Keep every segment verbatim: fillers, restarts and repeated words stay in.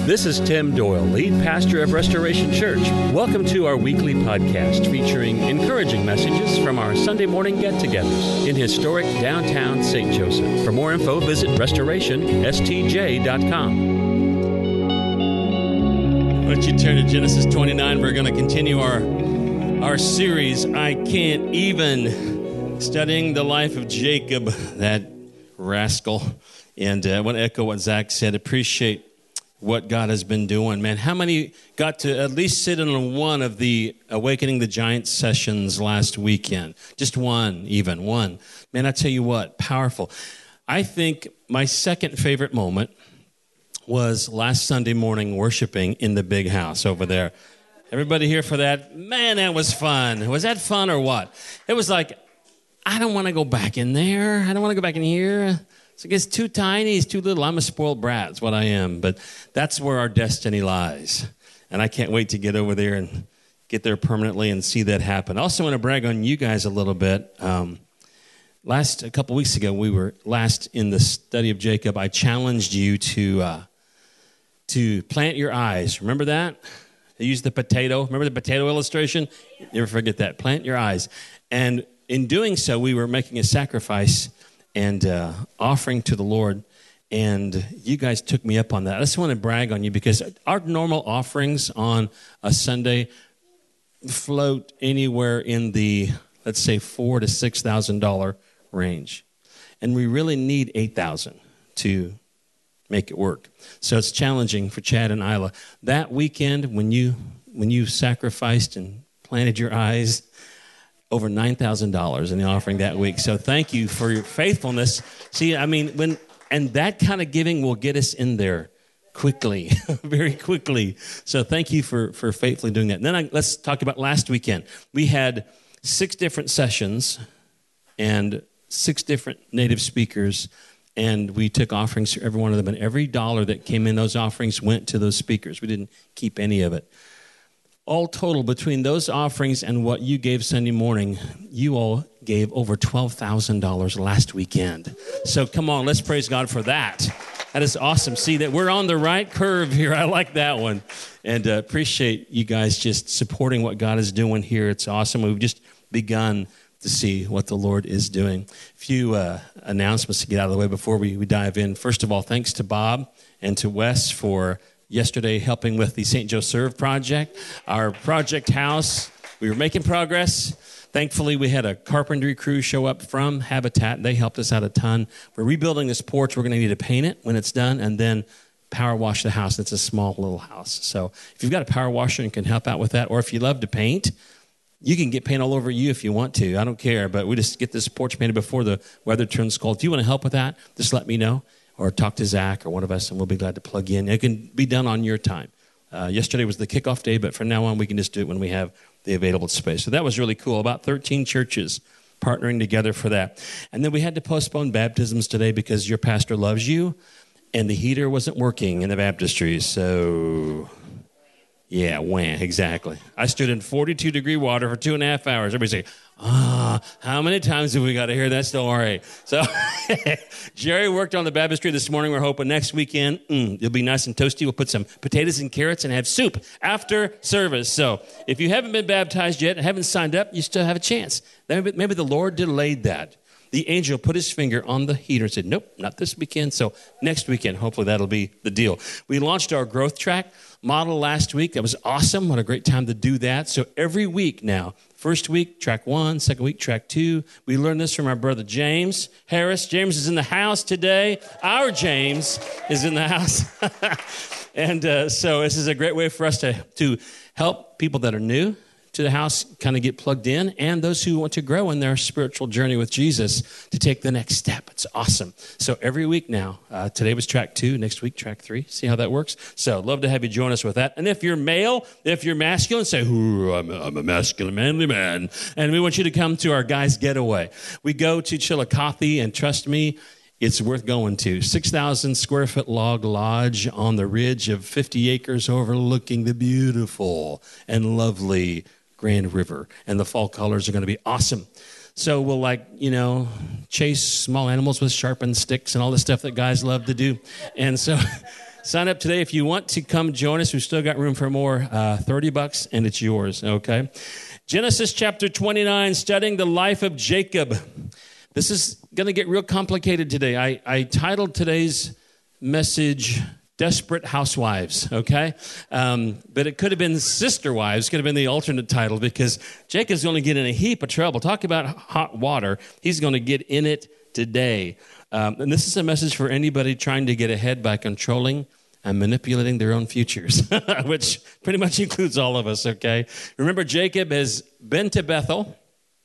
This is Tim Doyle, lead pastor of Restoration Church. Welcome to our weekly podcast featuring encouraging messages from our Sunday morning get-togethers in historic downtown Saint Joseph. For more info, visit restoration s t j dot com. Why don't you turn to Genesis twenty-nine? We're going to continue our, our series, I Can't Even, studying the life of Jacob, that rascal. And uh, I want to echo what Zach said. Appreciate what God has been doing, man. How many got to at least sit in one of the Awakening the Giants sessions last weekend? Just one, even one. Man, I tell you what, powerful. I think my second favorite moment was last Sunday morning worshiping in the big house over there. Everybody here for that? Man, that was fun. Was that fun or what? It was like, I don't want to go back in there. I don't want to go back in here. So it's too tiny, it's too little. I'm a spoiled brat, is what I am. But that's where our destiny lies. And I can't wait to get over there and get there permanently and see that happen. I also want to brag on you guys a little bit. Um, last, a couple weeks ago, we were last in the study of Jacob. I challenged you to uh, to plant your eyes. Remember that? I used the potato. Remember the potato illustration? Never forget that. Plant your eyes. And in doing so, we were making a sacrifice and uh, offering to the Lord, and you guys took me up on that. I just want to brag on you because our normal offerings on a Sunday float anywhere in the, let's say, four to six thousand dollar range, and we really need eight thousand to make it work. So it's challenging for Chad and Isla. That weekend, when you when you sacrificed and planted your eyes, over nine thousand dollars in the offering that week. So thank you for your faithfulness. See, I mean, when and that kind of giving will get us in there quickly, very quickly. So thank you for, for faithfully doing that. And then I, let's talk about last weekend. We had six different sessions and six different native speakers, and we took offerings for every one of them. And every dollar that came in those offerings went to those speakers. We didn't keep any of it. All total, between those offerings and what you gave Sunday morning, you all gave over twelve thousand dollars last weekend. So come on, let's praise God for that. That is awesome. See, that we're on the right curve here. I like that one. And uh, appreciate you guys just supporting what God is doing here. It's awesome. We've just begun to see what the Lord is doing. A few uh, announcements to get out of the way before we, we dive in. First of all, thanks to Bob and to Wes for yesterday helping with the Saint Joe Serve project. Our project house, we were making progress. Thankfully, we had a carpentry crew show up from Habitat. They helped us out a ton. We're rebuilding this porch. We're going to need to paint it when it's done and then power wash the house. It's a small little house. So if you've got a power washer and can help out with that, or if you love to paint, you can get paint all over you if you want to. I don't care, but we just get this porch painted before the weather turns cold. If you want to help with that, just let me know. Or talk to Zach or one of us, and we'll be glad to plug in. It can be done on your time. Uh, yesterday was the kickoff day, but from now on, we can just do it when we have the available space. So that was really cool. About thirteen churches partnering together for that. And then we had to postpone baptisms today because your pastor loves you, and the heater wasn't working in the baptistry. So, yeah, wham, exactly. I stood in forty-two degree water for two and a half hours. Everybody say, ah, how many times have we got to hear that story? So Jerry worked on the baptistry this morning. We're hoping next weekend mm, it'll be nice and toasty. We'll put some potatoes and carrots and have soup after service. So if you haven't been baptized yet and haven't signed up, you still have a chance. Maybe, maybe the Lord delayed that. The angel put his finger on the heater and said, nope, not this weekend. So next weekend, hopefully that'll be the deal. We launched our growth track model last week. That was awesome. What a great time to do that. So every week now, first week, track one, second week, track two. We learned this from our brother James Harris. James is in the house today. Our James is in the house. and uh, so this is a great way for us to, to help people that are new to the house kind of get plugged in, and those who want to grow in their spiritual journey with Jesus to take the next step. It's awesome. So every week now, uh, today was track two, next week track three. See how that works? So love to have you join us with that. And if you're male, if you're masculine, say, ooh, I'm a, I'm a masculine, manly man. And we want you to come to our guys' getaway. We go to Chillicothe, and trust me, it's worth going to. six thousand square foot log lodge on the ridge of fifty acres overlooking the beautiful and lovely Grand River, and the fall colors are going to be awesome. So we'll, like, you know, chase small animals with sharpened sticks and all the stuff that guys love to do. And so Sign up today if you want to come join us. We've still got room for more. Uh, thirty bucks and it's yours, okay? Genesis chapter twenty-nine, studying the life of Jacob. This is going to get real complicated today. I, I titled today's message, Desperate Housewives, okay? Um, but it could have been Sister Wives, could have been the alternate title, because Jacob's going to get in a heap of trouble. Talk about hot water. He's going to get in it today. Um, and this is a message for anybody trying to get ahead by controlling and manipulating their own futures, which pretty much includes all of us, okay? Remember, Jacob has been to Bethel.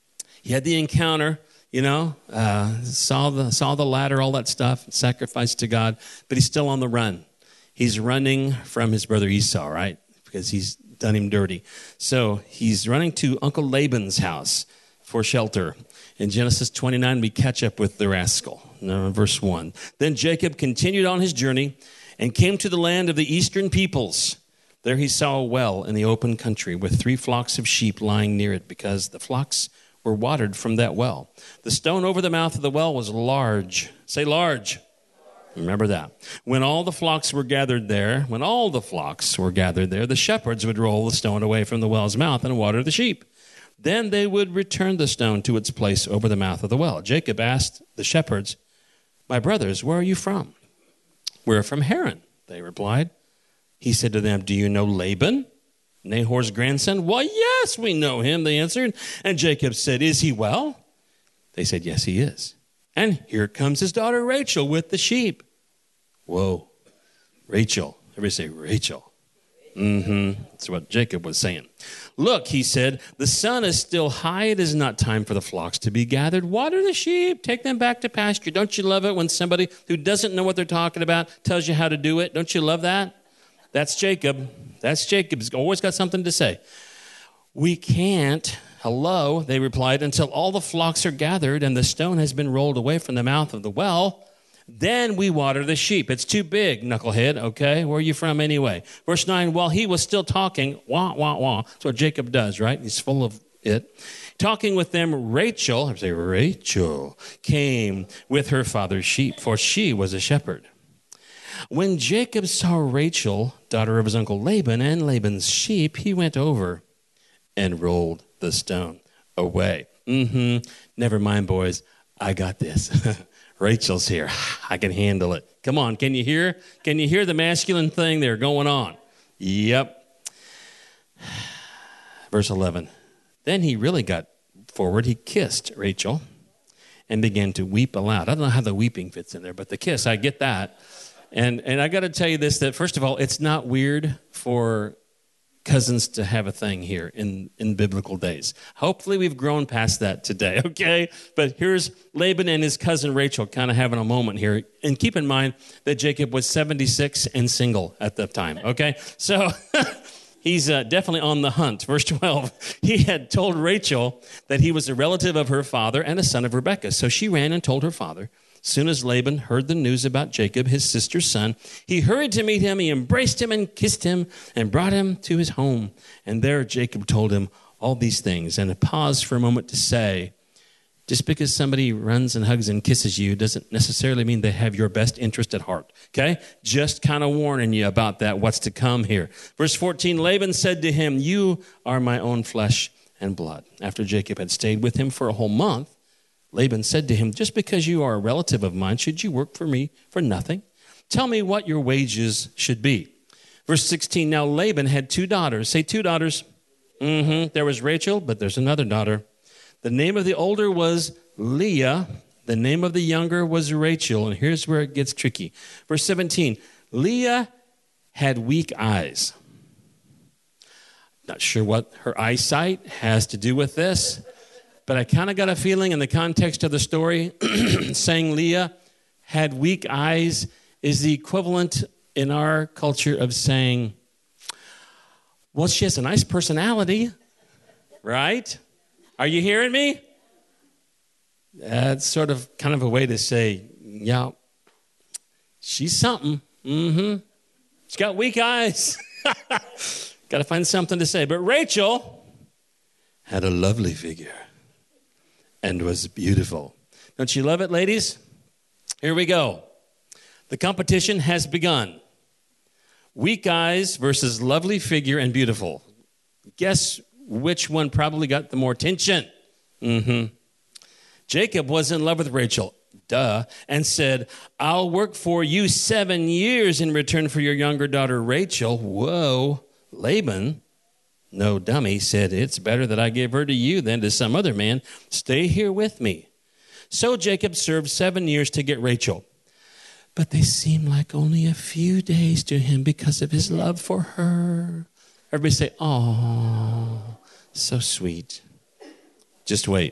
He had the encounter, you know, uh, saw the saw the ladder, all that stuff, sacrificed to God, but he's still on the run. He's running from his brother Esau, right? Because he's done him dirty. So he's running to Uncle Laban's house for shelter. In Genesis twenty-nine, we catch up with the rascal. No, verse one. Then Jacob continued on his journey and came to the land of the eastern peoples. There he saw a well in the open country with three flocks of sheep lying near it, because the flocks were watered from that well. The stone over the mouth of the well was large. Say large. Remember that. When all the flocks were gathered there, when all the flocks were gathered there, the shepherds would roll the stone away from the well's mouth and water the sheep. Then they would return the stone to its place over the mouth of the well. Jacob asked the shepherds, "My brothers, where are you from?" "We're from Haran," they replied. He said to them, "Do you know Laban, Nahor's grandson?" "Why, yes, we know him," they answered. And Jacob said, "Is he well?" They said, "Yes, he is. And here comes his daughter Rachel with the sheep." Whoa, Rachel. Everybody say Rachel. Mm-hmm. That's what Jacob was saying. "Look," he said, "the sun is still high. It is not time for the flocks to be gathered. Water the sheep. Take them back to pasture." Don't you love it when somebody who doesn't know what they're talking about tells you how to do it? Don't you love that? That's Jacob. That's Jacob. He's always got something to say. "We can't, hello," they replied, "until all the flocks are gathered and the stone has been rolled away from the mouth of the well. Then we water the sheep." It's too big, knucklehead, okay? Where are you from anyway? Verse nine, while he was still talking, wah, wah, wah. That's what Jacob does, right? He's full of it. Talking with them, Rachel, I say Rachel, came with her father's sheep, for she was a shepherd. When Jacob saw Rachel, daughter of his uncle Laban, and Laban's sheep, he went over and rolled the stone away. Mm-hmm. Never mind, boys. I got this. Rachel's here. I can handle it. Come on, can you hear? Can you hear the masculine thing there going on? Yep. Verse eleven. Then he really got forward. He kissed Rachel and began to weep aloud. I don't know how the weeping fits in there, but the kiss, I get that. And and I got to tell you this, that first of all, it's not weird for cousins to have a thing here in, in biblical days. Hopefully we've grown past that today, okay? But here's Laban and his cousin Rachel kind of having a moment here. And keep in mind that Jacob was seventy-six and single at the time, okay? So he's uh, definitely on the hunt. Verse twelve, he had told Rachel that he was a relative of her father and a son of Rebekah. So she ran and told her father. As soon as Laban heard the news about Jacob, his sister's son, he hurried to meet him. He embraced him and kissed him and brought him to his home. And there Jacob told him all these things. And paused for a moment to say, just because somebody runs and hugs and kisses you doesn't necessarily mean they have your best interest at heart, okay? Just kind of warning you about that, what's to come here. Verse fourteen, Laban said to him, "You are my own flesh and blood." After Jacob had stayed with him for a whole month, Laban said to him, "Just because you are a relative of mine, should you work for me for nothing? Tell me what your wages should be." Verse sixteen, now Laban had two daughters. Say two daughters. Mm-hmm. There was Rachel, but there's another daughter. The name of the older was Leah. The name of the younger was Rachel. And here's where it gets tricky. Verse seventeen, Leah had weak eyes. Not sure what her eyesight has to do with this. But I kind of got a feeling in the context of the story, saying Leah had weak eyes is the equivalent in our culture of saying, well, she has a nice personality, right? Are you hearing me? That's sort of kind of a way to say, yeah, she's something. Mm-hmm. She's got weak eyes. Got to find something to say. But Rachel had a lovely figure and was beautiful. Don't you love it, ladies? Here we go. The competition has begun. Weak eyes versus lovely figure and beautiful. Guess which one probably got the more attention? Mm-hmm. Jacob was in love with Rachel, duh, and said, I'll work for you seven years in return for your younger daughter, Rachel. Whoa. Laban, no dummy, said, it's better that I give her to you than to some other man. Stay here with me. So Jacob served seven years to get Rachel. But they seemed like only a few days to him because of his love for her. Everybody say, oh, so sweet. Just wait.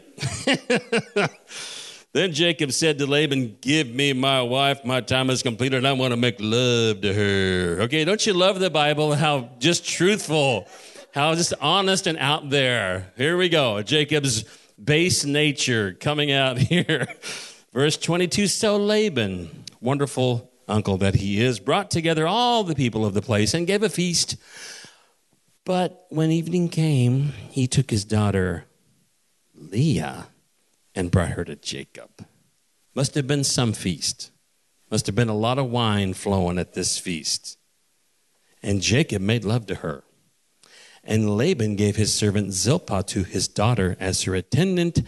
Then Jacob said to Laban, give me my wife. My time is completed. I want to make love to her. Okay, don't you love the Bible? How just truthful, how just honest and out there. Here we go. Jacob's base nature coming out here. Verse twenty-two, so Laban, wonderful uncle that he is, brought together all the people of the place and gave a feast. But when evening came, he took his daughter Leah and brought her to Jacob. Must have been some feast. Must have been a lot of wine flowing at this feast. And Jacob made love to her. And Laban gave his servant Zilpah to his daughter as her attendant.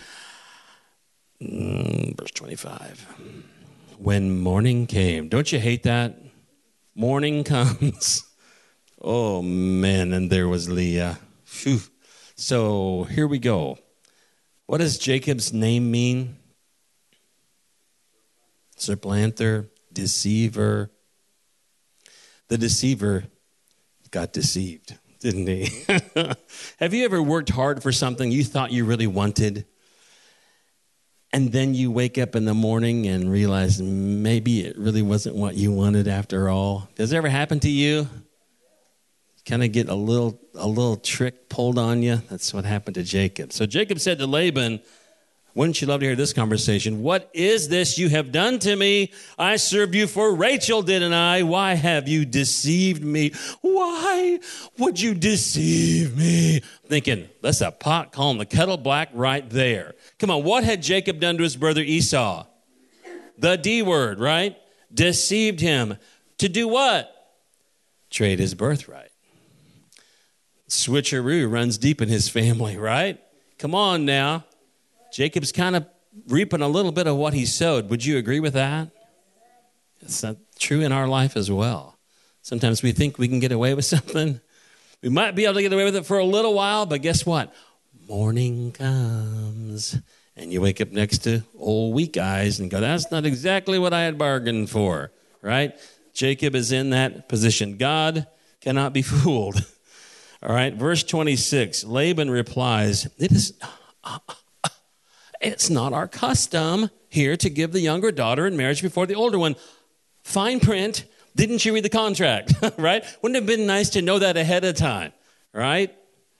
Mm, verse twenty-five. When morning came, don't you hate that? Morning comes. Oh, man, and there was Leah. Phew. So here we go. What does Jacob's name mean? Supplanter, deceiver. The deceiver got deceived, didn't he? Have you ever worked hard for something you thought you really wanted? And then you wake up in the morning and realize maybe it really wasn't what you wanted after all. Does it ever happen to you? Kind of get a little a little trick pulled on you. That's what happened to Jacob. So Jacob said to Laban, wouldn't you love to hear this conversation? What is this you have done to me? I served you for Rachel, didn't I? Why have you deceived me? Why would you deceive me? Thinking, that's a pot calling the kettle black right there. Come on, what had Jacob done to his brother Esau? The D word, right? Deceived him. To do what? Trade his birthright. Switcheroo runs deep in his family, right? Come on now. Jacob's kind of reaping a little bit of what he sowed. Would you agree with that? It's not true in our life as well. Sometimes we think we can get away with something. We might be able to get away with it for a little while, but guess what? Morning comes, and you wake up next to old weak eyes and go, that's not exactly what I had bargained for, right? Jacob is in that position. God cannot be fooled. All right, verse twenty-six, Laban replies, it is, uh, uh, it's not our custom here to give the younger daughter in marriage before the older one. Fine print, didn't you read the contract, right? Wouldn't it have been nice to know that ahead of time, right?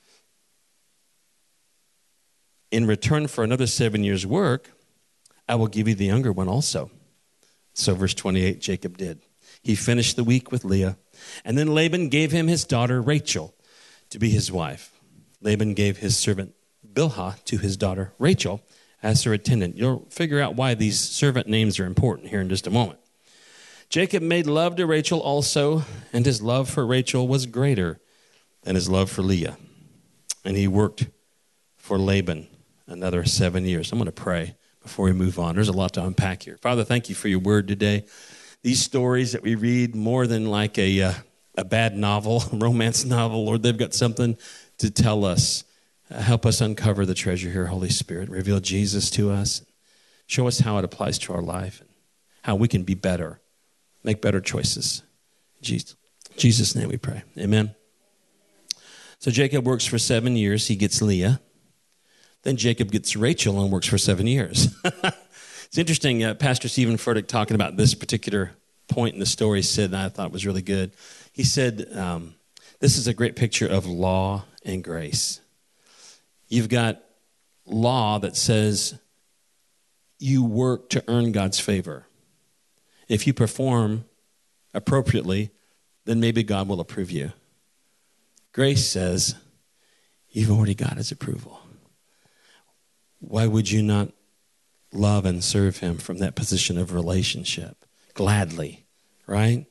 In return for another seven years' work, I will give you the younger one also. So verse twenty-eight, Jacob did. He finished the week with Leah, and then Laban gave him his daughter Rachel to be his wife. Laban gave his servant Bilhah to his daughter Rachel as her attendant. You'll figure out why these servant names are important here in just a moment. Jacob made love to Rachel also, and his love for Rachel was greater than his love for Leah. And he worked for Laban another seven years. I'm going to pray before we move on. There's a lot to unpack here. Father, thank you for your word today. These stories that we read, more than like a uh, a bad novel, a romance novel, Lord, they've got something to tell us. Uh, help us uncover the treasure here, Holy Spirit. Reveal Jesus to us. Show us how it applies to our life and how we can be better, make better choices. In Jesus, Jesus' name we pray. Amen. So Jacob works for seven years. He gets Leah. Then Jacob gets Rachel and works for seven years. It's interesting, uh, Pastor Stephen Furtick talking about this particular point in the story said, and I thought was really good. He said, um, this is a great picture of law and grace. You've got law that says you work to earn God's favor. If you perform appropriately, then maybe God will approve you. Grace says you've already got his approval. Why would you not love and serve him from that position of relationship? Gladly, right?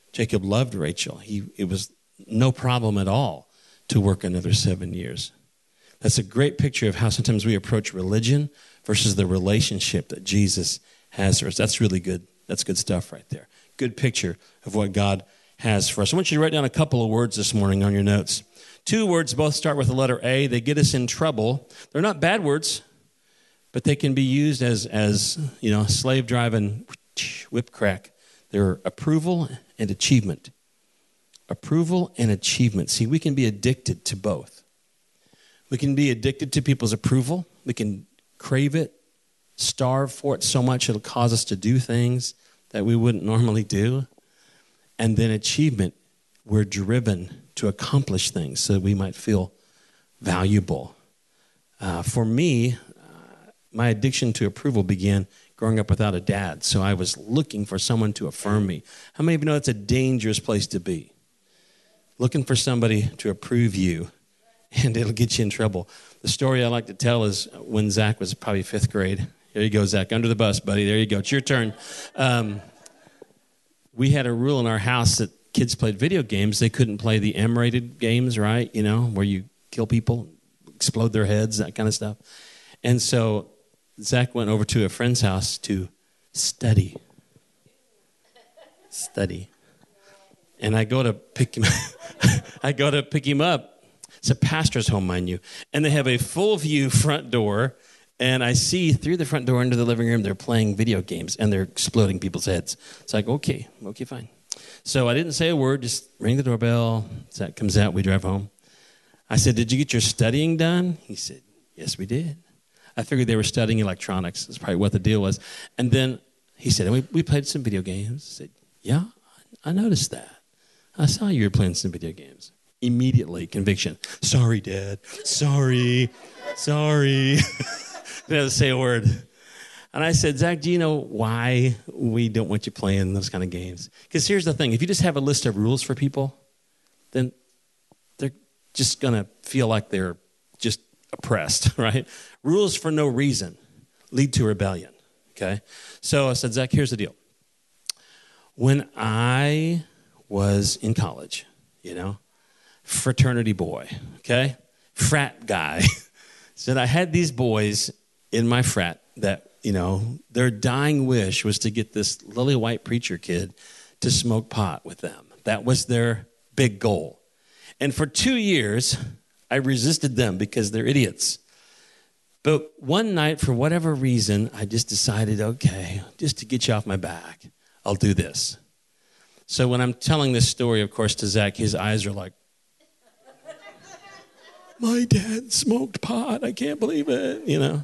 Jacob loved Rachel. He, it was no problem at all to work another seven years. That's a great picture of how sometimes we approach religion versus the relationship that Jesus has for us. That's really good. That's good stuff right there. Good picture of what God has for us. I want you to write down a couple of words this morning on your notes. Two words both start with the letter A. They get us in trouble. They're not bad words, but they can be used as, as you know, slave driving whip crack. They're approval and achievement. Approval and achievement. See, we can be addicted to both. We can be addicted to people's approval. We can crave it, starve for it so much it'll cause us to do things that we wouldn't normally do. And then achievement, we're driven to accomplish things so that we might feel valuable. Uh, for me, uh, my addiction to approval began growing up without a dad, so I was looking for someone to affirm me. How many of you know it's a dangerous place to be? Looking for somebody to approve you, and it'll get you in trouble. The story I like to tell is when Zach was probably fifth grade. There you go, Zach, under the bus, buddy. There you go. It's your turn. Um, we had a rule in our house that kids played video games. They couldn't play the M-rated games, right? You know, where you kill people, explode their heads, that kind of stuff. And so Zach went over to a friend's house to study. Study. And I go to pick him I go to pick him up. It's a pastor's home, mind you. And they have a full view front door. And I see through the front door into the living room, they're playing video games and they're exploding people's heads. It's like, okay, okay, fine. So I didn't say a word, just ring the doorbell. Zach comes out, we drive home. I said, did you get your studying done? He said, yes, we did. I figured they were studying electronics. That's probably what the deal was. And then he said, we, we played some video games. I said, yeah, I noticed that. I saw you were playing some video games. Immediately, conviction. Sorry, Dad. Sorry. Sorry. Didn't have to say a word. And I said, Zach, do you know why we don't want you playing those kind of games? Because here's the thing. If you just have a list of rules for people, then they're just going to feel like they're just oppressed, right? Rules for no reason lead to rebellion, okay? So I said, Zach, here's the deal. When I was in college, you know, fraternity boy, okay? Frat guy. Said I had these boys in my frat that, you know, their dying wish was to get this lily white preacher kid to smoke pot with them. That was their big goal. And for two years, I resisted them because they're idiots. But one night, for whatever reason, I just decided, okay, just to get you off my back, I'll do this. So when I'm telling this story, of course, to Zach, his eyes are like, my dad smoked pot. I can't believe it, you know.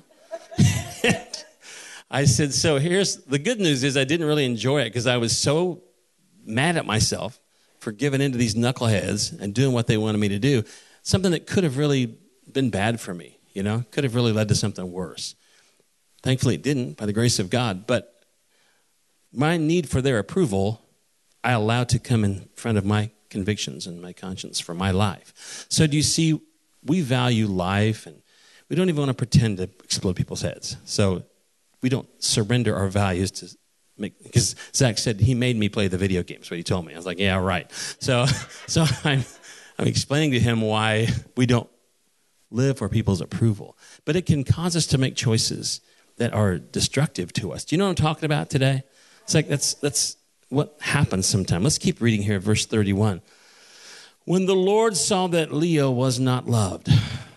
I said, so here's, the good news is I didn't really enjoy it because I was so mad at myself for giving in to these knuckleheads and doing what they wanted me to do. Something that could have really been bad for me, you know, could have really led to something worse. Thankfully it didn't, by the grace of God. But my need for their approval, I allowed to come in front of my convictions and my conscience for my life. So do you see, we value life, and we don't even want to pretend to explode people's heads. So we don't surrender our values to make, because Zach said he made me play the video games, what he told me. I was like, yeah, right. So so I'm, I'm explaining to him why we don't live for people's approval. But it can cause us to make choices that are destructive to us. Do you know what I'm talking about today? It's like that's that's what happens sometimes. Let's keep reading here, verse thirty-one. When the Lord saw that Leah was not loved,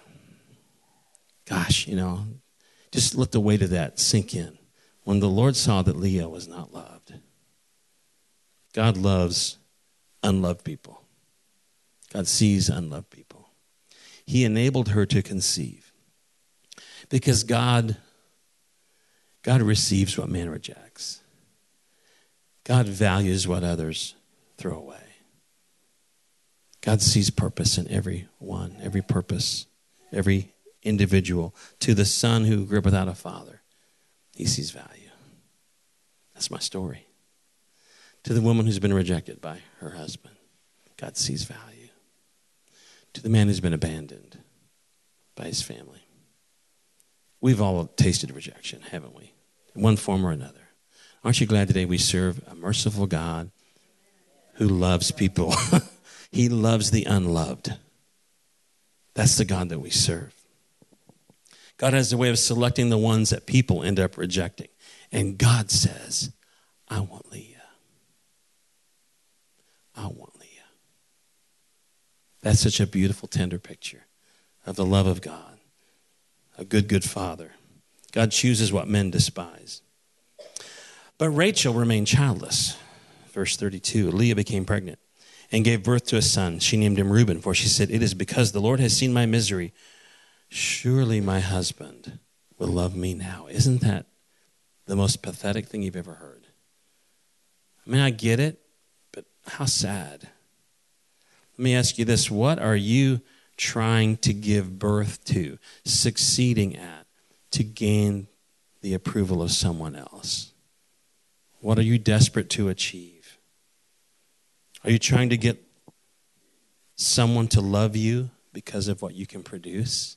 gosh, you know, just let the weight of that sink in. When the Lord saw that Leah was not loved, God loves unloved people. God sees unloved people. He enabled her to conceive because God, God receives what man rejects. God values what others throw away. God sees purpose in every one, every purpose, every individual. To the son who grew up without a father, he sees value. That's my story. To the woman who's been rejected by her husband, God sees value. To the man who's been abandoned by his family. We've all tasted rejection, haven't we? In one form or another. Aren't you glad today we serve a merciful God who loves people. He loves the unloved. That's the God that we serve. God has a way of selecting the ones that people end up rejecting. And God says, I want Leah. I want Leah. That's such a beautiful, tender picture of the love of God. A good, good father. God chooses what men despise. But Rachel remained childless. Verse thirty-two, Leah became pregnant and gave birth to a son. She named him Reuben, for she said, it is because the Lord has seen my misery. Surely my husband will love me now. Isn't that the most pathetic thing you've ever heard? I mean, I get it, but how sad. Let me ask you this. What are you trying to give birth to, succeeding at, to gain the approval of someone else? What are you desperate to achieve? Are you trying to get someone to love you because of what you can produce?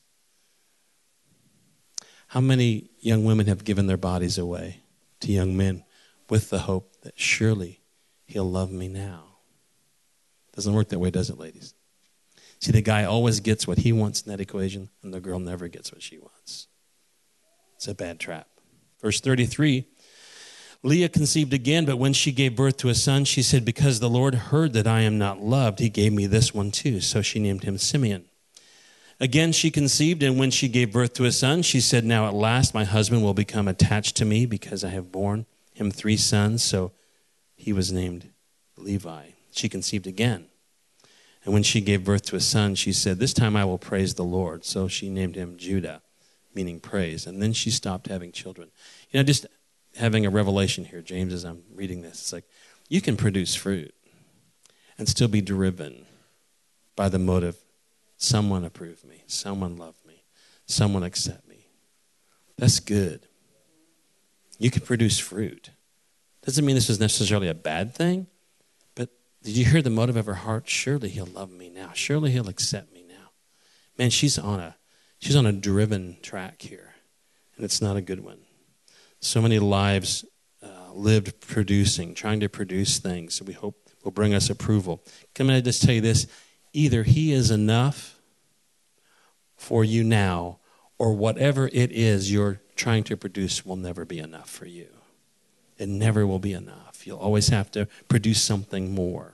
How many young women have given their bodies away to young men with the hope that surely he'll love me now? Doesn't work that way, does it, ladies? See, the guy always gets what he wants in that equation, and the girl never gets what she wants. It's a bad trap. Verse thirty-three, Leah conceived again, but when she gave birth to a son, she said, because the Lord heard that I am not loved, he gave me this one too. So she named him Simeon. Again, she conceived, and when she gave birth to a son, she said, now at last my husband will become attached to me because I have borne him three sons. So he was named Levi. She conceived again. And when she gave birth to a son, she said, this time I will praise the Lord. So she named him Judah, meaning praise. And then she stopped having children. You know, just having a revelation here, James, as I'm reading this. It's like, you can produce fruit and still be driven by the motive, someone approve me, someone love me, someone accept me. That's good. You can produce fruit. Doesn't mean this is necessarily a bad thing, but did you hear the motive of her heart? Surely he'll love me now. Surely he'll accept me now. Man, she's on a she's on a driven track here, and it's not a good one. So many lives uh, lived producing, trying to produce things that we hope will bring us approval. Can I just tell you this? Either he is enough for you now, or whatever it is you're trying to produce will never be enough for you. It never will be enough. You'll always have to produce something more.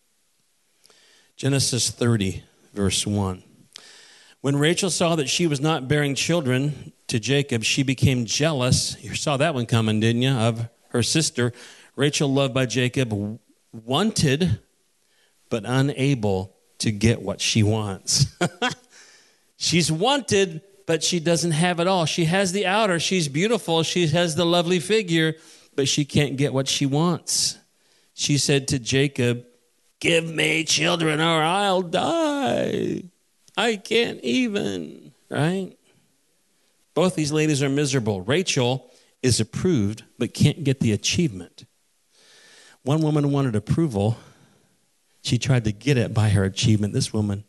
Genesis thirty, verse one. When Rachel saw that she was not bearing children to Jacob, she became jealous. You saw that one coming, didn't you? Of her sister. Rachel, loved by Jacob, wanted but unable to get what she wants. She's wanted, but she doesn't have it all. She has the outer. She's beautiful. She has the lovely figure, but she can't get what she wants. She said to Jacob, give me children or I'll die. I can't even, right? Both these ladies are miserable. Rachel is approved, but can't get the achievement. One woman wanted approval. She tried to get it by her achievement. This woman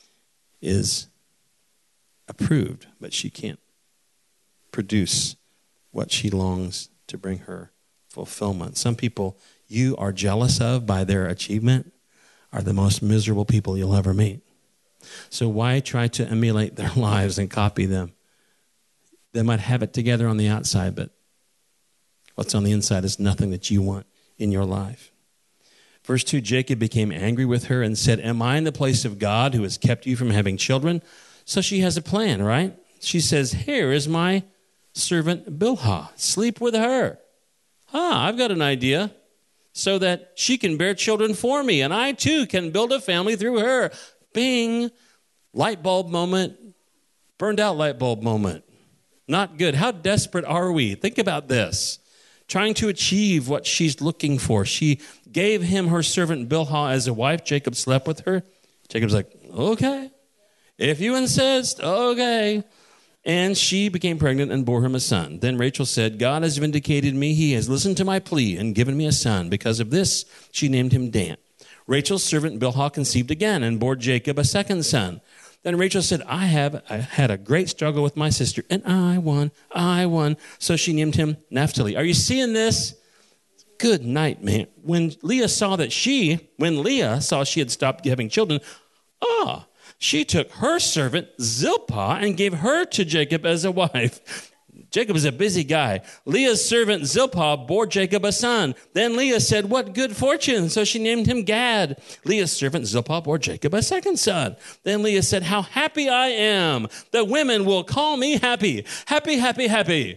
is approved, but she can't produce what she longs to bring her fulfillment. Some people you are jealous of by their achievement are the most miserable people you'll ever meet. So why try to emulate their lives and copy them? They might have it together on the outside, but what's on the inside is nothing that you want in your life. Verse two, Jacob became angry with her and said, am I in the place of God who has kept you from having children? So she has a plan, right? She says, here is my servant Bilhah. Sleep with her. Ah, I've got an idea. So that she can bear children for me, and I too can build a family through her. Bing, light bulb moment, burned out light bulb moment. Not good. How desperate are we? Think about this. Trying to achieve what she's looking for. She gave him her servant Bilhah as a wife. Jacob slept with her. Jacob's like, okay. If you insist, okay. And she became pregnant and bore him a son. Then Rachel said, God has vindicated me. He has listened to my plea and given me a son. Because of this, she named him Dan. Rachel's servant Bilhah conceived again and bore Jacob a second son. Then Rachel said, I have I had a great struggle with my sister, and I won, I won. So she named him Naphtali. Are you seeing this? Good night, man. When Leah saw that she, when Leah saw she had stopped having children, ah, she took her servant Zilpah and gave her to Jacob as a wife. Jacob is a busy guy. Leah's servant Zilpah bore Jacob a son. Then Leah said, what good fortune. So she named him Gad. Leah's servant Zilpah bore Jacob a second son. Then Leah said, how happy I am. The women will call me happy. Happy, happy, happy.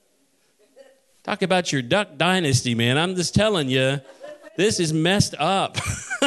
Talk about your duck dynasty, man. I'm just telling you, this is messed up.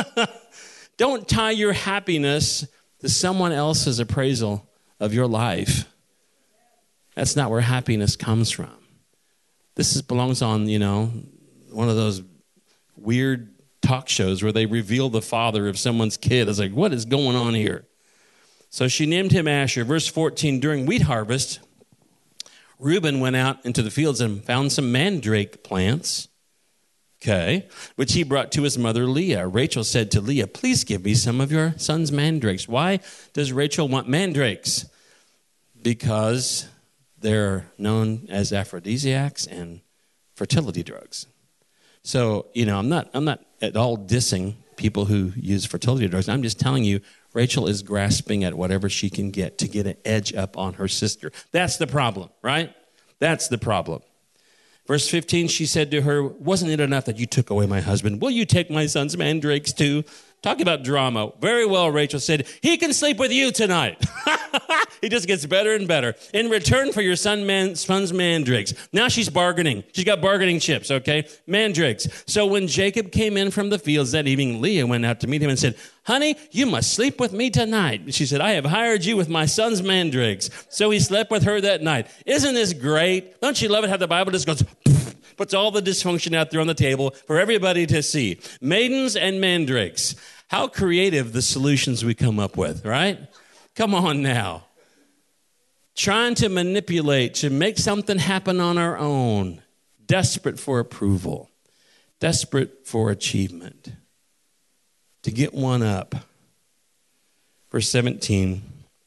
Don't tie your happiness to someone else's appraisal of your life. That's not where happiness comes from. This is, belongs on, you know, one of those weird talk shows where they reveal the father of someone's kid. It's like, what is going on here? So she named him Asher. Verse fourteen, during wheat harvest, Reuben went out into the fields and found some mandrake plants, okay, which he brought to his mother Leah. Rachel said to Leah, please give me some of your son's mandrakes. Why does Rachel want mandrakes? Because they're known as aphrodisiacs and fertility drugs. So, you know, I'm not I'm not at all dissing people who use fertility drugs. I'm just telling you, Rachel is grasping at whatever she can get to get an edge up on her sister. That's the problem, right? That's the problem. Verse fifteen, she said to her, wasn't it enough that you took away my husband? Will you take my son's mandrakes too? Talk about drama. Very well, Rachel said, he can sleep with you tonight. He just gets better and better. In return for your son man, son's mandrakes. Now she's bargaining. She's got bargaining chips, okay? Mandrakes. So when Jacob came in from the fields that evening, Leah went out to meet him and said, honey, you must sleep with me tonight. She said, I have hired you with my son's mandrakes. So he slept with her that night. Isn't this great? Don't you love it how the Bible just goes, puts all the dysfunction out there on the table for everybody to see? Maidens and mandrakes. How creative the solutions we come up with, right? Come on now. Trying to manipulate, to make something happen on our own. Desperate for approval. Desperate for achievement. To get one up. Verse seventeen.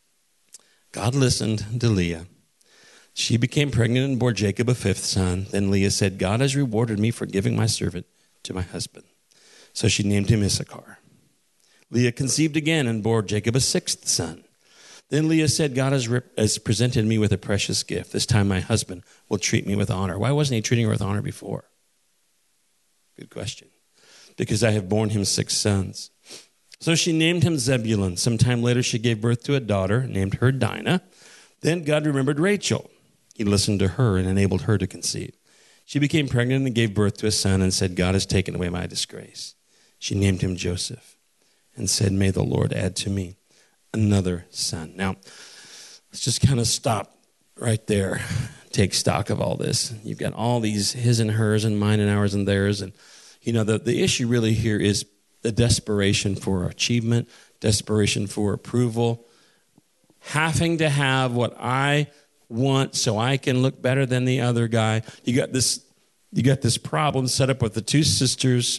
God listened to Leah. She became pregnant and bore Jacob a fifth son. Then Leah said, God has rewarded me for giving my servant to my husband. So she named him Issachar. Leah conceived again and bore Jacob a sixth son. Then Leah said, God has, rep- has presented me with a precious gift. This time my husband will treat me with honor. Why wasn't he treating her with honor before? Good question. Because I have borne him six sons. So she named him Zebulun. Sometime later she gave birth to a daughter, named her Dinah. Then God remembered Rachel. He listened to her and enabled her to conceive. She became pregnant and gave birth to a son and said, God has taken away my disgrace. She named him Joseph and said, may the Lord add to me another son. Now, let's just kind of stop right there. Take stock of all this. You've got all these his and hers and mine and ours and theirs. And, you know, the, the issue really here is the desperation for achievement, desperation for approval, having to have what I want so I can look better than the other guy. You got this, you got this problem set up with the two sisters.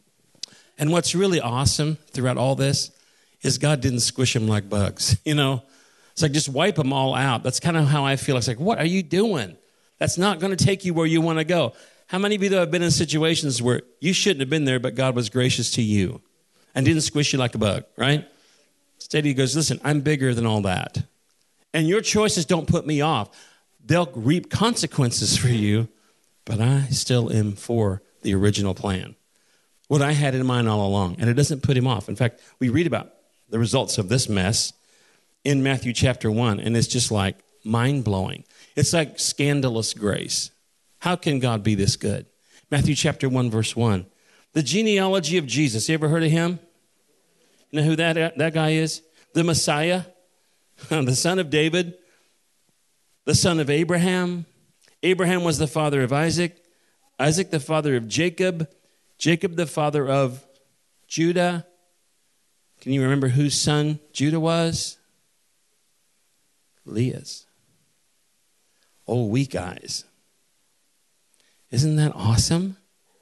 And what's really awesome throughout all this is God didn't squish them like bugs. You know, it's like just wipe them all out. That's kind of how I feel. It's like, what are you doing? That's not going to take you where you want to go. How many of you have been in situations where you shouldn't have been there, but God was gracious to you and didn't squish you like a bug, right? Instead, he goes, listen, I'm bigger than all that. And your choices don't put me off. They'll reap consequences for you, but I still am for the original plan. What I had in mind all along, and it doesn't put him off. In fact, we read about the results of this mess in Matthew chapter one, and it's just like mind-blowing. It's like scandalous grace. How can God be this good? Matthew chapter one, verse one. The genealogy of Jesus. You ever heard of him? You know who that, that guy is? The Messiah, the son of David, the son of Abraham. Abraham was the father of Isaac. Isaac, the father of Jacob. Jacob, the father of Judah. Can you remember whose son Judah was? Leah's. Oh, weak eyes. Isn't that awesome?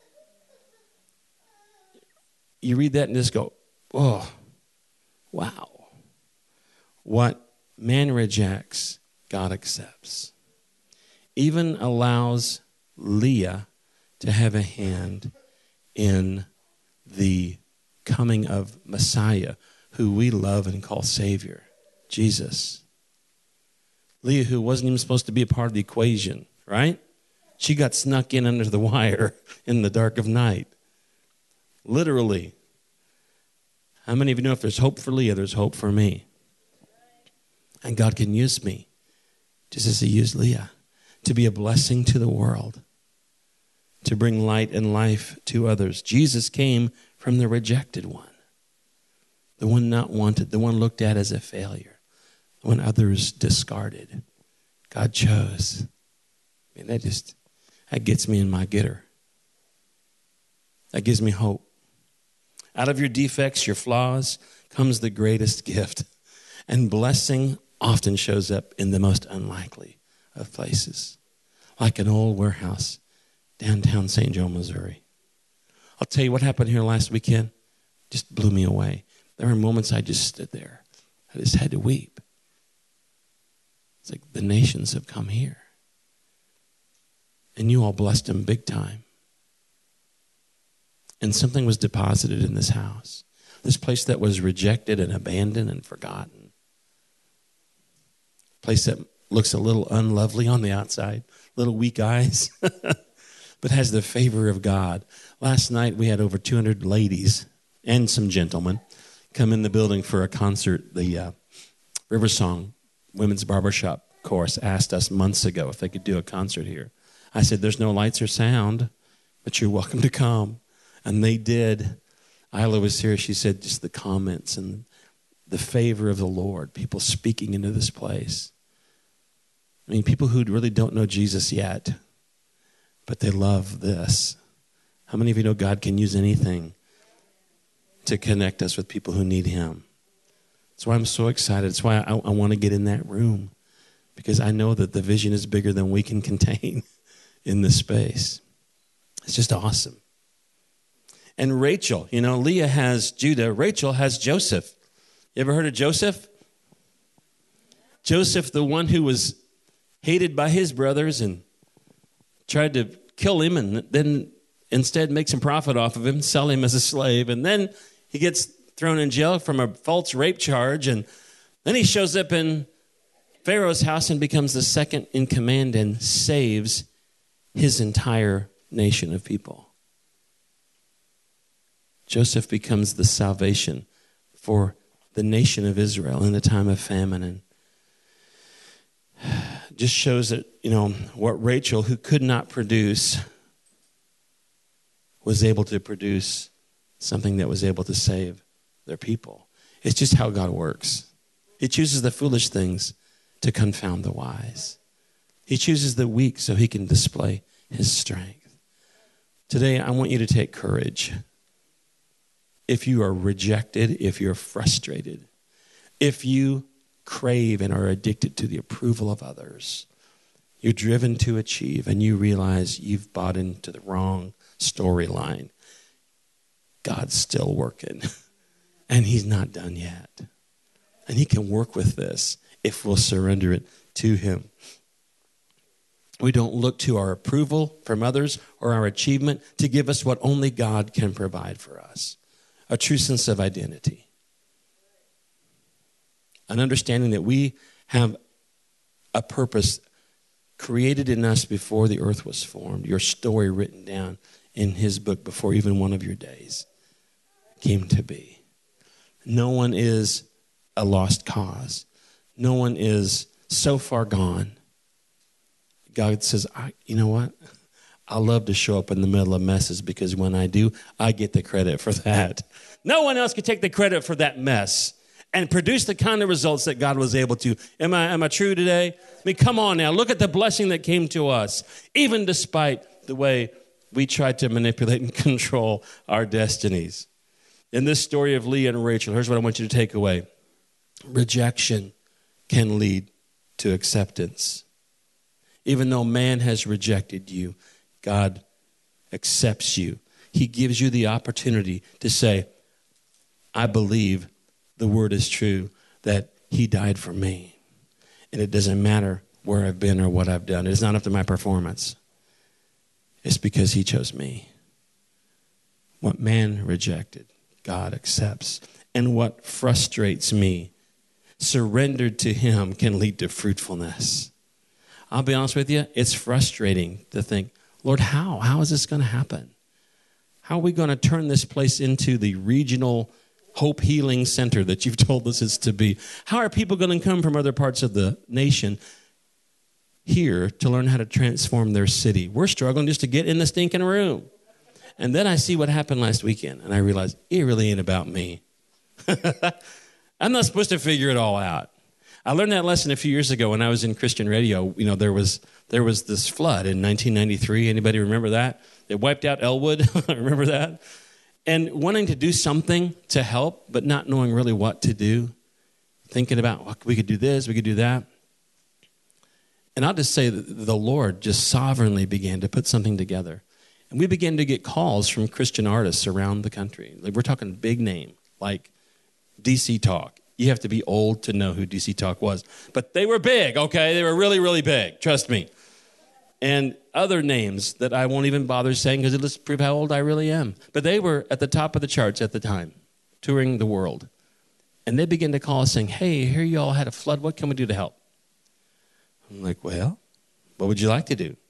You read that and just go, oh, wow. What man rejects, God accepts. Even allows Leah to have a hand in the coming of Messiah, who we love and call Savior, Jesus. Leah, who wasn't even supposed to be a part of the equation, right? She got snuck in under the wire in the dark of night. Literally. How many of you know if there's hope for Leah, there's hope for me? And God can use me, just as he used Leah, to be a blessing to the world, to bring light and life to others. Jesus came from the rejected one, the one not wanted, the one looked at as a failure, the one others discarded. God chose. I mean, that just, that gets me in my getter. That gives me hope. Out of your defects, your flaws, comes the greatest gift. And blessing often shows up in the most unlikely of places, like an old warehouse downtown Saint Joe, Missouri. I'll tell you what happened here last weekend. Just blew me away. There were moments I just stood there. I just had to weep. It's like the nations have come here. And you all blessed them big time. And something was deposited in this house. This place that was rejected and abandoned and forgotten. Place that looks a little unlovely on the outside, little weak eyes, but has the favor of God. Last night we had over two hundred ladies and some gentlemen come in the building for a concert. The uh, River Song Women's Barbershop Chorus asked us months ago if they could do a concert here. I said, there's no lights or sound, but you're welcome to come. And they did. Isla was here. She said just the comments and the favor of the Lord, people speaking into this place. I mean, people who really don't know Jesus yet, but they love this. How many of you know God can use anything to connect us with people who need him? That's why I'm so excited. That's why I, I want to get in that room, because I know that the vision is bigger than we can contain in this space. It's just awesome. And Rachel, you know, Leah has Judah. Rachel has Joseph. You ever heard of Joseph? Joseph, the one who was hated by his brothers and tried to kill him, and then instead make some profit off of him, sell him as a slave. And then he gets thrown in jail from a false rape charge. And then he shows up in Pharaoh's house and becomes the second in command and saves his entire nation of people. Joseph becomes the salvation for the nation of Israel in a time of famine. And just shows that, you know, what Rachel, who could not produce, was able to produce something that was able to save their people. It's just how God works. He chooses the foolish things to confound the wise. He chooses the weak so he can display his strength. Today, I want you to take courage. If you are rejected, if you're frustrated, if you crave and are addicted to the approval of others, you're driven to achieve, and you realize you've bought into the wrong storyline, God's still working, and he's not done yet. And he can work with this if we'll surrender it to him. We don't look to our approval from others or our achievement to give us what only God can provide for us. A true sense of identity. An understanding that we have a purpose created in us before the earth was formed. Your story written down in his book before even one of your days came to be. No one is a lost cause. No one is so far gone. God says, I, you know what? I love to show up in the middle of messes, because when I do, I get the credit for that. No one else can take the credit for that mess and produce the kind of results that God was able to. Am I, am I true today? I mean, come on now. Look at the blessing that came to us, even despite the way we tried to manipulate and control our destinies. In this story of Leah and Rachel, here's what I want you to take away. Rejection can lead to acceptance. Even though man has rejected you, God accepts you. He gives you the opportunity to say, I believe the word is true, that he died for me. And it doesn't matter where I've been or what I've done. It's not up to my performance. It's because he chose me. What man rejected, God accepts. And what frustrates me, surrendered to him, can lead to fruitfulness. I'll be honest with you, it's frustrating to think, Lord, how? How is this going to happen? How are we going to turn this place into the regional hope healing center that you've told us it's to be? How are people going to come from other parts of the nation here to learn how to transform their city? We're struggling just to get in the stinking room. And then I see what happened last weekend, and I realize it really ain't about me. I'm not supposed to figure it all out. I learned that lesson a few years ago when I was in Christian radio. You know, there was there was this flood in nineteen ninety-three. Anybody remember that? It wiped out Elwood. Remember that? And wanting to do something to help, but not knowing really what to do. Thinking about, well, we could do this, we could do that. And I'll just say that the Lord just sovereignly began to put something together. And we began to get calls from Christian artists around the country. Like, we're talking big name, like D C Talk. You have to be old to know who D C Talk was. But they were big, okay? They were really, really big. Trust me. And other names that I won't even bother saying because it'll prove how old I really am. But they were at the top of the charts at the time, touring the world. And they began to call us saying, hey, here you all had a flood. What can we do to help? I'm like, well, what would you like to do?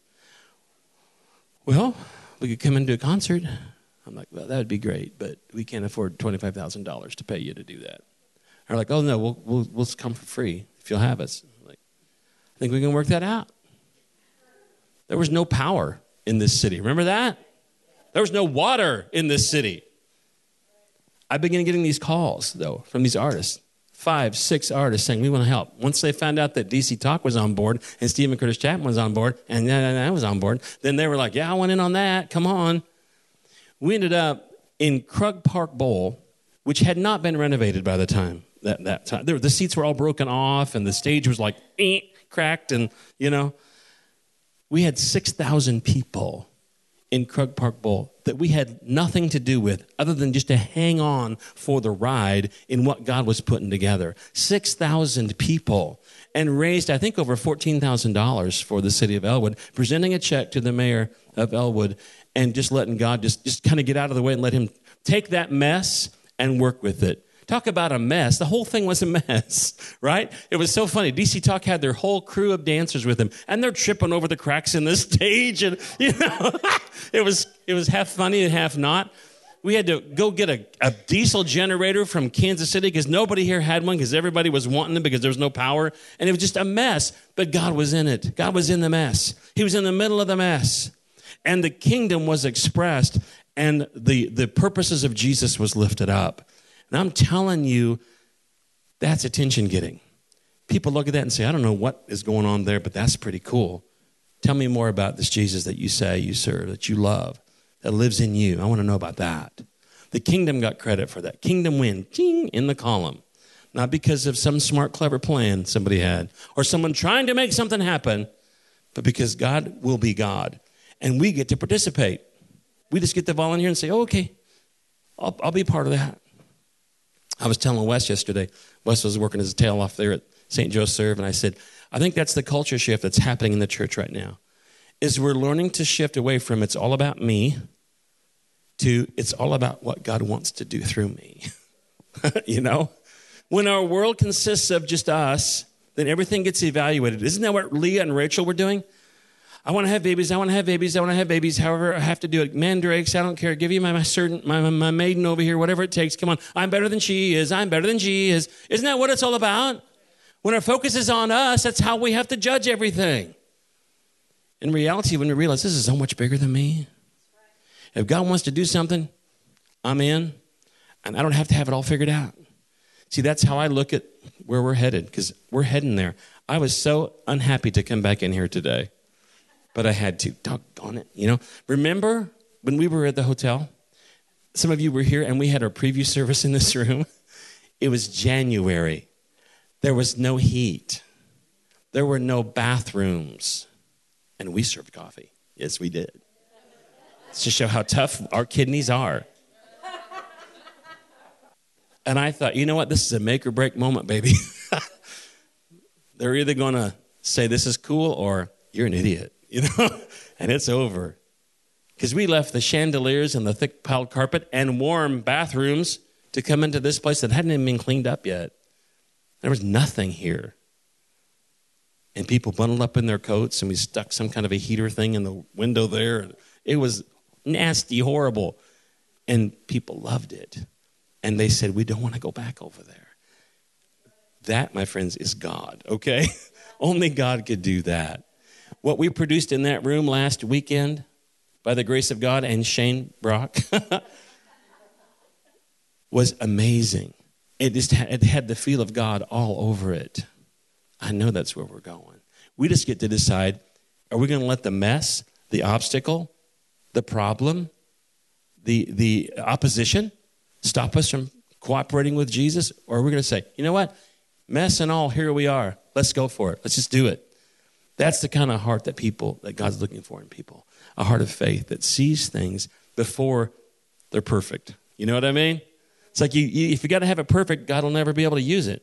Well, we could come and do a concert. I'm like, well, that would be great, but we can't afford twenty-five thousand dollars to pay you to do that. They're like, oh, no, we'll, we'll, we'll come for free if you'll have us. I'm like, I think we can work that out. There was no power in this city. Remember that? There was no water in this city. I began getting these calls, though, from these artists. Five, six artists saying, we want to help. Once they found out that D C Talk was on board and Stephen Curtis Chapman was on board and I was on board, then they were like, yeah, I want in on that. Come on. We ended up in Krug Park Bowl, which had not been renovated by the time. That, that time. There, the seats were all broken off and the stage was like eh, cracked and, you know. We had six thousand people in Krug Park Bowl that we had nothing to do with other than just to hang on for the ride in what God was putting together. six thousand people and raised, I think, over fourteen thousand dollars for the city of Elwood, presenting a check to the mayor of Elwood and just letting God just, just kind of get out of the way and let him take that mess and work with it. Talk about a mess. The whole thing was a mess, right? It was so funny. D C Talk had their whole crew of dancers with them, and they're tripping over the cracks in the stage, and you know, it was it was half funny and half not. We had to go get a, a diesel generator from Kansas City because nobody here had one because everybody was wanting them because there was no power, and it was just a mess. But God was in it. God was in the mess. He was in the middle of the mess, and the kingdom was expressed, and the the purposes of Jesus was lifted up. And I'm telling you, that's attention getting. People look at that and say, I don't know what is going on there, but that's pretty cool. Tell me more about this Jesus that you say you serve, that you love, that lives in you. I want to know about that. The kingdom got credit for that. Kingdom win, ding, in the column. Not because of some smart, clever plan somebody had or someone trying to make something happen, but because God will be God. And we get to participate. We just get to volunteer and say, oh, okay, I'll, I'll be part of that. I was telling Wes yesterday, Wes was working his tail off there at Saint Joseph, and I said, I think that's the culture shift that's happening in the church right now, is we're learning to shift away from it's all about me to it's all about what God wants to do through me. You know? When our world consists of just us, then everything gets evaluated. Isn't that what Leah and Rachel were doing? I want to have babies, I want to have babies, I want to have babies, however I have to do it. Mandrakes, I don't care. Give you my my, certain, my my maiden over here, whatever it takes. Come on, I'm better than she is. I'm better than she is. Isn't that what it's all about? When our focus is on us, that's how we have to judge everything. In reality, when we realize this is so much bigger than me, if God wants to do something, I'm in, and I don't have to have it all figured out. See, that's how I look at where we're headed, because we're heading there. I was so unhappy to come back in here today. But I had to. Doggone it, you know. Remember when we were at the hotel? Some of you were here, and we had our preview service in this room. It was January. There was no heat. There were no bathrooms. And we served coffee. Yes, we did. It's to show how tough our kidneys are. And I thought, you know what? This is a make or break moment, baby. They're either going to say this is cool or you're an idiot. You know, and it's over. Because we left the chandeliers and the thick piled carpet and warm bathrooms to come into this place that hadn't even been cleaned up yet. There was nothing here. And people bundled up in their coats, and we stuck some kind of a heater thing in the window there. It was nasty, horrible. And people loved it. And they said, we don't want to go back over there. That, my friends, is God, okay? Only God could do that. What we produced in that room last weekend, by the grace of God and Shane Brock, was amazing. It just had, it had the feel of God all over it. I know that's where we're going. We just get to decide, are we going to let the mess, the obstacle, the problem, the, the opposition stop us from cooperating with Jesus? Or are we going to say, you know what? Mess and all, here we are. Let's go for it. Let's just do it. That's the kind of heart that people, that God's looking for in people. A heart of faith that sees things before they're perfect. You know what I mean? It's like you, you if you got to have it perfect, God will never be able to use it.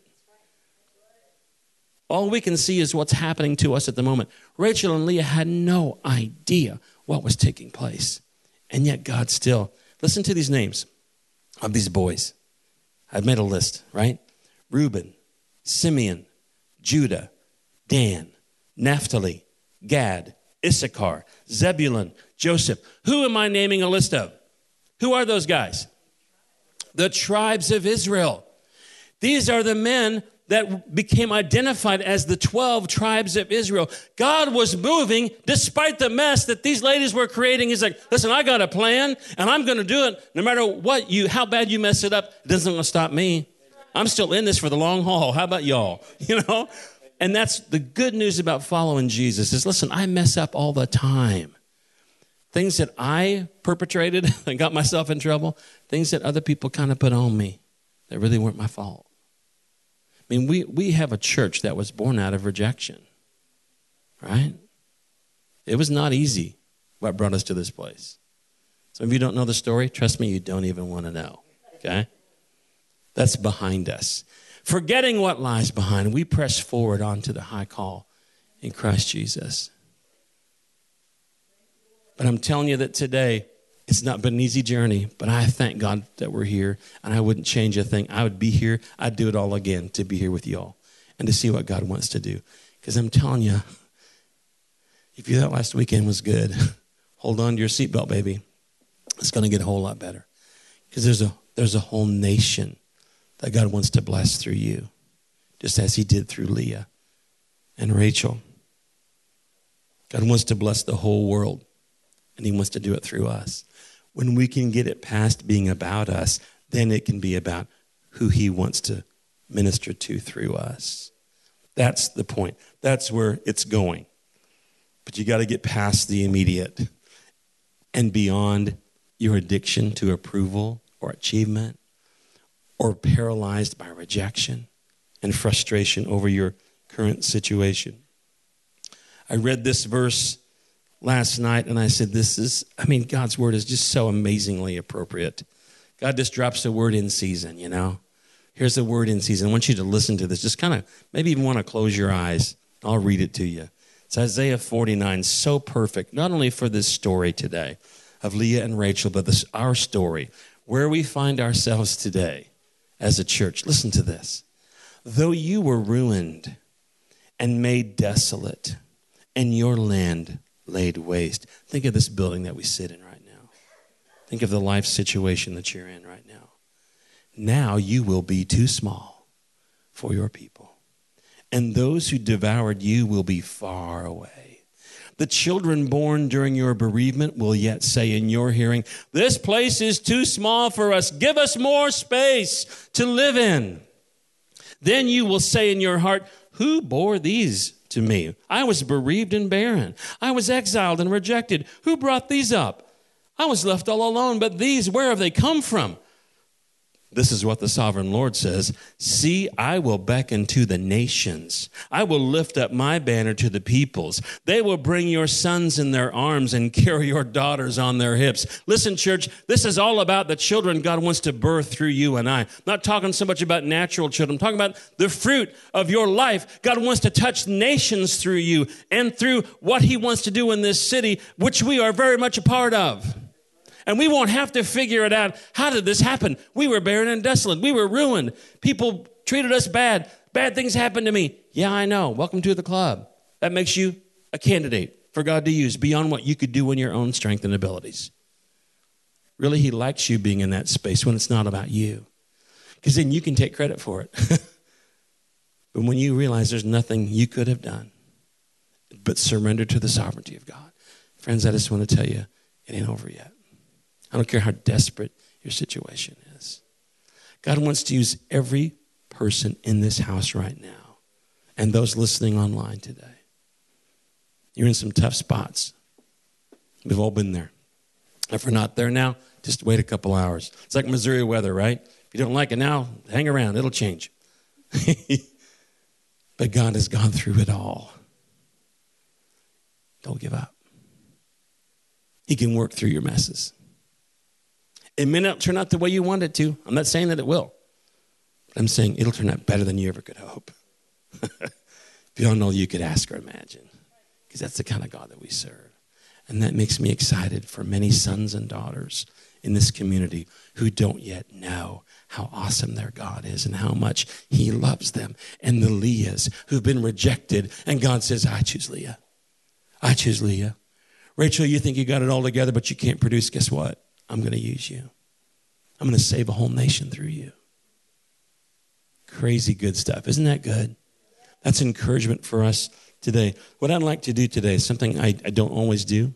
All we can see is what's happening to us at the moment. Rachel and Leah had no idea what was taking place. And yet God still, listen to these names of these boys. I've made a list, right? Reuben, Simeon, Judah, Dan, Naphtali, Gad, Issachar, Zebulun, Joseph. Who am I naming a list of? Who are those guys? The tribes of Israel. These are the men that became identified as the twelve tribes of Israel. God was moving despite the mess that these ladies were creating. He's like, listen, I got a plan, and I'm going to do it. No matter what you, how bad you mess it up, it doesn't stop me. I'm still in this for the long haul. How about y'all? You know? And that's the good news about following Jesus is, listen, I mess up all the time. Things that I perpetrated and got myself in trouble, things that other people kind of put on me that really weren't my fault. I mean, we, we have a church that was born out of rejection, right? It was not easy what brought us to this place. Some of you don't know the story. Trust me, you don't even want to know, okay? That's behind us. Forgetting what lies behind, we press forward onto the high call in Christ Jesus. But I'm telling you that today, it's not been an easy journey, but I thank God that we're here, and I wouldn't change a thing. I would be here. I'd do it all again to be here with you all and to see what God wants to do. Because I'm telling you, if you thought last weekend was good, hold on to your seatbelt, baby. It's going to get a whole lot better. Because there's a there's a whole nation that God wants to bless through you, just as he did through Leah and Rachel. God wants to bless the whole world, and he wants to do it through us. When we can get it past being about us, then it can be about who he wants to minister to through us. That's the point. That's where it's going. But you got to get past the immediate and beyond your addiction to approval or achievement, or paralyzed by rejection and frustration over your current situation. I read this verse last night, and I said, this is, I mean, God's word is just so amazingly appropriate. God just drops a word in season, you know. Here's a word in season. I want you to listen to this. Just kind of maybe even want to close your eyes. I'll read it to you. It's Isaiah forty-nine, so perfect, not only for this story today of Leah and Rachel, but this our story, where we find ourselves today as a church. Listen to this. Though you were ruined and made desolate, and your land laid waste. Think of this building that we sit in right now. Think of the life situation that you're in right now. Now you will be too small for your people, and those who devoured you will be far away. The children born during your bereavement will yet say in your hearing, this place is too small for us. Give us more space to live in. Then you will say in your heart, who bore these to me? I was bereaved and barren. I was exiled and rejected. Who brought these up? I was left all alone, but these, where have they come from? This is what the sovereign Lord says. See, I will beckon to the nations. I will lift up my banner to the peoples. They will bring your sons in their arms and carry your daughters on their hips. Listen, church, this is all about the children God wants to birth through you and I. I'm not talking so much about natural children. I'm talking about the fruit of your life. God wants to touch nations through you and through what he wants to do in this city, which we are very much a part of. And we won't have to figure it out. How did this happen? We were barren and desolate. We were ruined. People treated us bad. Bad things happened to me. Yeah, I know. Welcome to the club. That makes you a candidate for God to use beyond what you could do in your own strength and abilities. Really, he likes you being in that space when it's not about you. Because then you can take credit for it. But when you realize there's nothing you could have done but surrender to the sovereignty of God. Friends, I just want to tell you, it ain't over yet. I don't care how desperate your situation is. God wants to use every person in this house right now and those listening online today. You're in some tough spots. We've all been there. If we're not there now, just wait a couple hours. It's like Missouri weather, right? If you don't like it now, hang around. It'll change. But God has gone through it all. Don't give up. He can work through your messes. It may not turn out the way you want it to. I'm not saying that it will. But I'm saying it'll turn out better than you ever could hope. Beyond all you could ask or imagine. Because that's the kind of God that we serve. And that makes me excited for many sons and daughters in this community who don't yet know how awesome their God is and how much he loves them. And the Leahs who've been rejected. And God says, I choose Leah. I choose Leah. Rachel, you think you got it all together, but you can't produce. Guess what? I'm going to use you. I'm going to save a whole nation through you. Crazy good stuff. Isn't that good? That's encouragement for us today. What I'd like to do today is something I, I don't always do,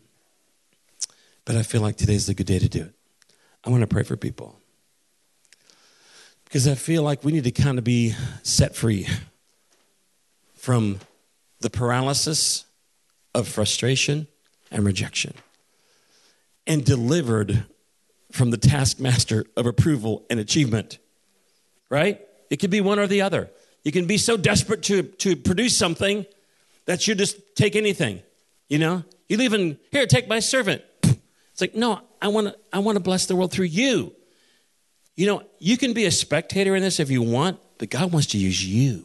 but I feel like today's a good day to do it. I want to pray for people because I feel like we need to kind of be set free from the paralysis of frustration and rejection and delivered from the taskmaster of approval and achievement, right? It could be one or the other. You can be so desperate to, to produce something that you just take anything, you know? You even, here, take my servant. It's like, no, I want to I want to bless the world through you. You know, you can be a spectator in this if you want, but God wants to use you.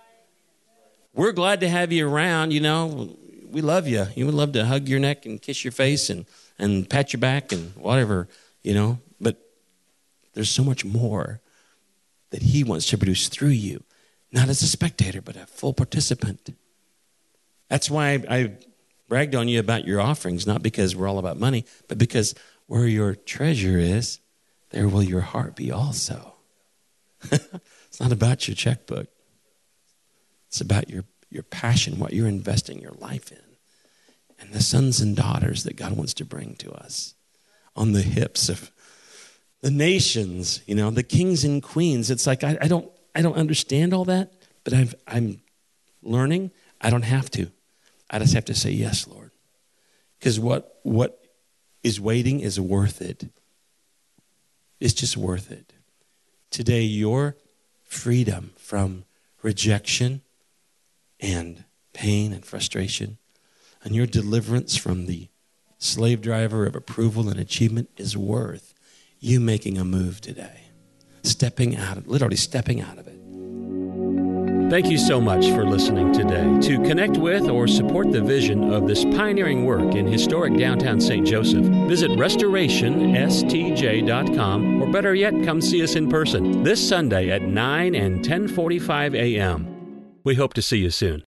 We're glad to have you around, you know. We love you. You would love to hug your neck and kiss your face and, and pat your back and whatever, you know. But there's so much more that he wants to produce through you, not as a spectator, but a full participant. That's why I, I bragged on you about your offerings, not because we're all about money, but because where your treasure is, there will your heart be also. It's not about your checkbook. It's about your, your passion, what you're investing your life in, and the sons and daughters that God wants to bring to us on the hips of the nations, you know, the kings and queens. It's like, I, I don't I don't understand all that, but I've, I'm learning. I don't have to. I just have to say, yes, Lord. Because what what is waiting is worth it. It's just worth it. Today, your freedom from rejection and pain and frustration and your deliverance from the slave driver of approval and achievement is worth you making a move today. Stepping out of, literally stepping out of it. Thank you so much for listening today. To connect with or support the vision of this pioneering work in historic downtown Saint Joseph, visit restoration s t j dot com, or better yet, come see us in person this Sunday at nine and ten forty-five a.m. We hope to see you soon.